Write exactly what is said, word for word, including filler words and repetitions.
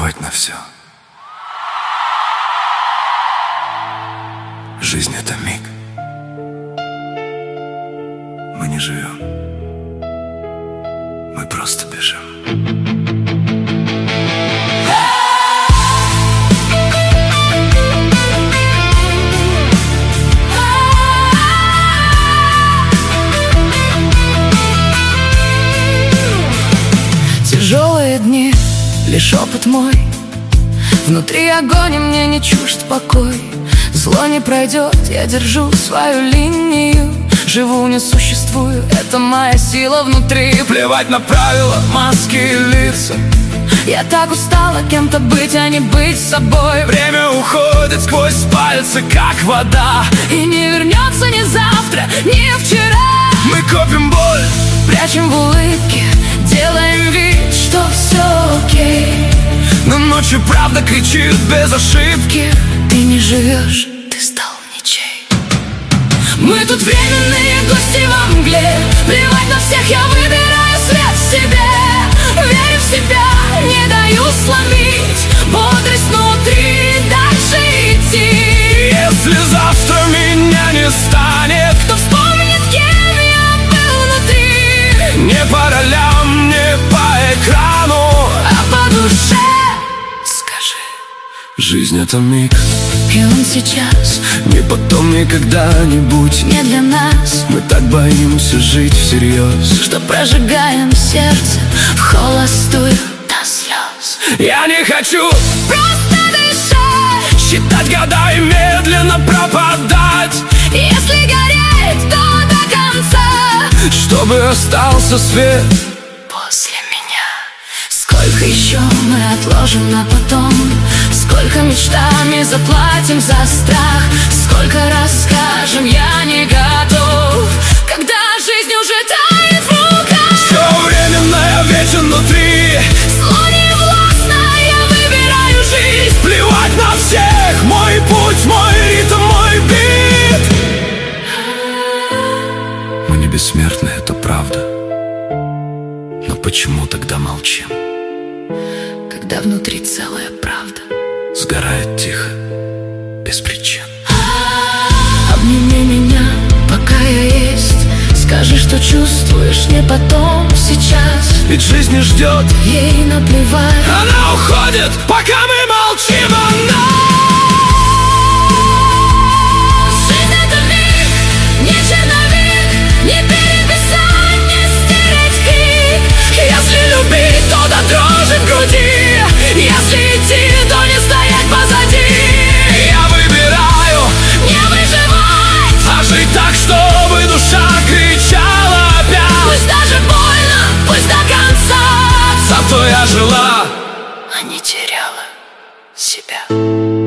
Плевать на все. Жизнь — это миг. Мы не живем, мы просто бежим. Тяжелые дни, лишь опыт мой. Внутри огонь, и мне не чужд покой. Зло не пройдет, я держу свою линию. Живу, не существую, это моя сила внутри. Плевать на правила, маски и лица. Я так устала кем-то быть, а не быть собой. Время уходит сквозь пальцы, как вода, и не вернется ни завтра, ни вчера. Мы копим боль, прячем в улыбке, делаем вид, что все окей. но ночью правда кричит без ошибки. Ты не живешь, ты стал ничей. Мы тут временные гости во мгле. Плевать на всех, я выбираю свет в себе. Верю в себя, не даю сломить бодрость внутри, дальше идти. Если завтра меня не станет, кто вспомнит, кем я был внутри? не по ролям, не по экрану, а по душе. жизнь — это миг, и он сейчас, не потом, не когда-нибудь. не для нас. Мы так боимся жить всерьез, что прожигаем сердце в холостую до слез. Я не хочу просто дышать, считать года и медленно пропадать. если гореть, то до конца, чтобы остался свет после меня. Сколько еще мы отложим на потом? Сколько мечтами заплатим за страх? Сколько раз скажем, я не готов, когда жизнь уже тает в руках? Все временно, я вечен внутри. Зло не властно, я выбираю жизнь. Плевать на всех, мой путь, мой ритм, мой бит. Мы не бессмертны, это правда. Но почему тогда молчим? Когда внутри целая правда Сгорает тихо, без причин. Обними меня, пока я есть. Скажи, что чувствуешь, не потом, сейчас. Ведь жизнь не ждет, ей наплевать. она уходит, пока мы молчим. Она Жизнь — это миг, не черновик, не переписать, не стереть крик. если любить, то до дрожи в груди. Если идти, то не стоять позади. Я выбираю не выживать, а жить так, чтобы душа кричала опять. пусть даже больно, пусть до конца. Зато я жила, а не теряла себя.